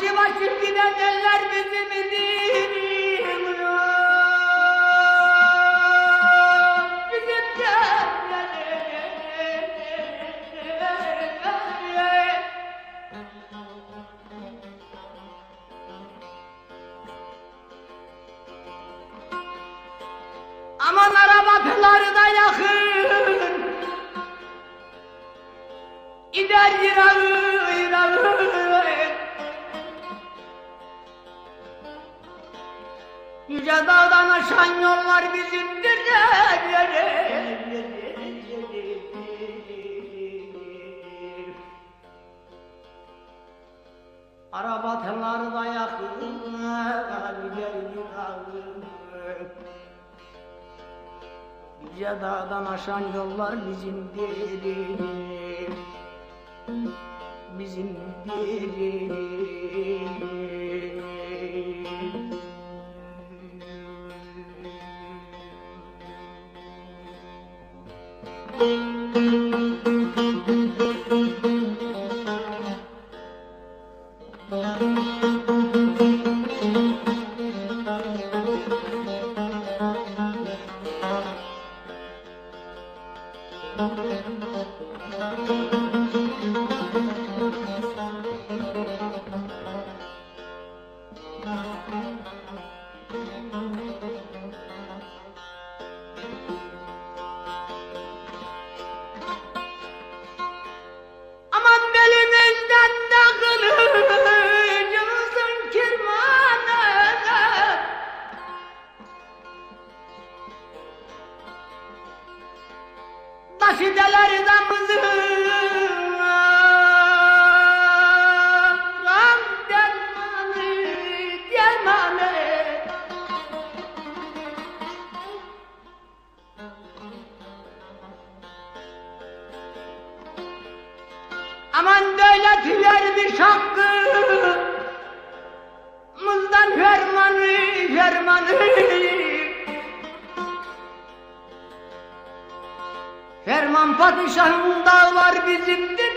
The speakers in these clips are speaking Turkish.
Başı başı giden eller bizimdir. Aman arabaları da yakın, gider yırağı. Yüce dağdan aşan yollar bizimdir. Arabaları da yakın, gider yırağı. Yüce dağdan aşan yollar bizimdir, bizimdir. Aman belimizden de kılıcımızın kirmanı, taşı deler damızın dermanı. Aman devlet vermiş hakkımızdan fermanı. Ferman padişahın dağlar bizimdir.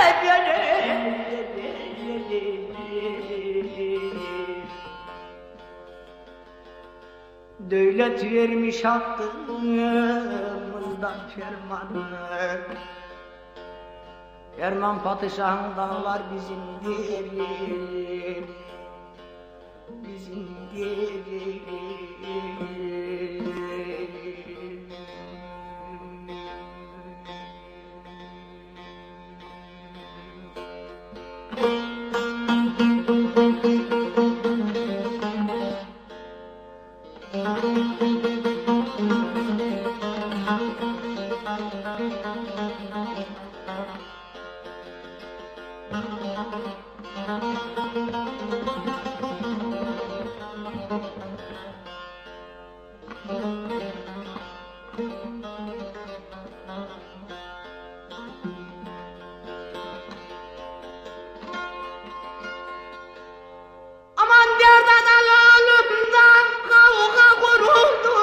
Devlet vermiş hakkımızdan fermanı. Ferman padişahın dağlar bizimdir, bizimdir. Aman derdan alalımdan kavga kuruldu.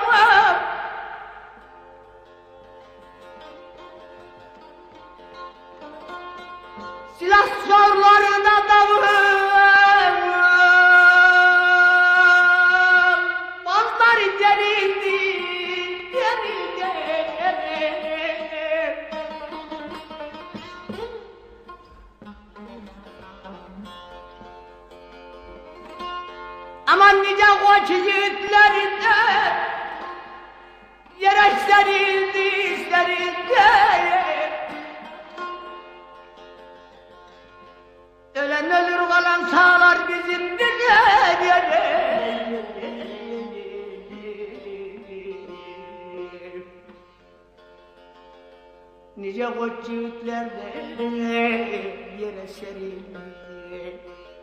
Silah sorlarına davul, bazılar derildi. Aman nice koç yiğitlerinde yere serildi. Ölen ölür kalan sağlar bizimdir. Nice koç yiğitlerde yere serildi.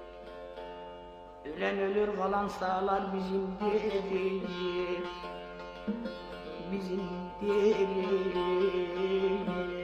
Ölen ölür kalan sağlar bizimdir, bizimdir.